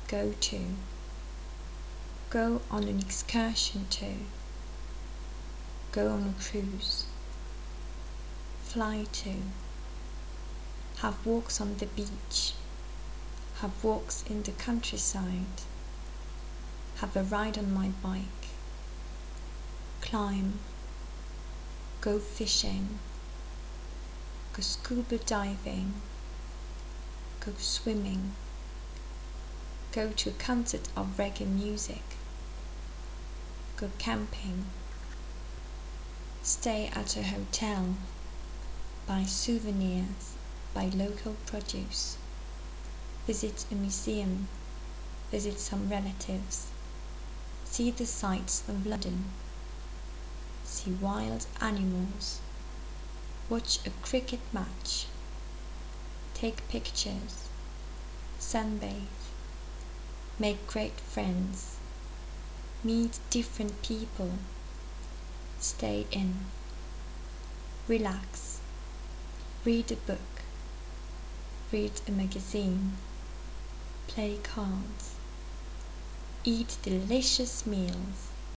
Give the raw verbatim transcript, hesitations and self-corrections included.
Go to. Go on an excursion to. Go on a cruise. Fly to. Have walks on the beach. Have walks in the countryside. Have a ride on my bike. Climb. Go fishing. Go scuba diving. Go swimming. Go to a concert of reggae music. Go camping. Stay at a hotel. Buy souvenirs. Buy local produce. Visit a museum. Visit some relatives. See the sights of London. See wild animals. Watch a cricket match. Take pictures. Sunbathe. Make great friends. Meet different people. Stay in. Relax. Read a book. Read a magazine. Play cards. Eat delicious meals.